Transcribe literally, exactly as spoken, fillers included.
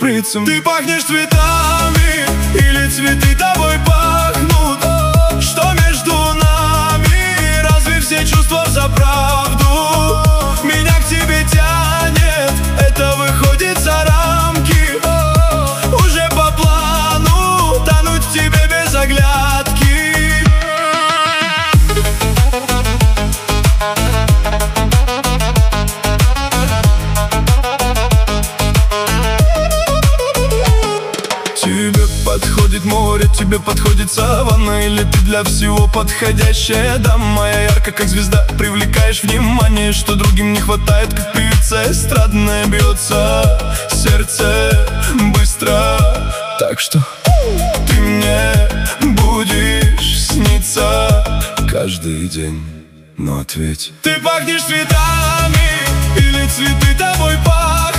шприцем. Ты пахнешь цветами, или цветы тобой пахнут? Что между нами? Разве все чувства за правду? Меня к тебе тянет, это выходит за рамки. Уже по плану тонуть в тебе без оглядки. Тебе подходит море, тебе подходит саванна, или ты для всего подходящая дама? Моя ярко как звезда, привлекаешь внимание, что другим не хватает, как певица эстрадная. Бьется сердце быстро, так что ты мне будешь сниться каждый день. Но ответь, ты пахнешь цветами, или цветы тобой пахнут?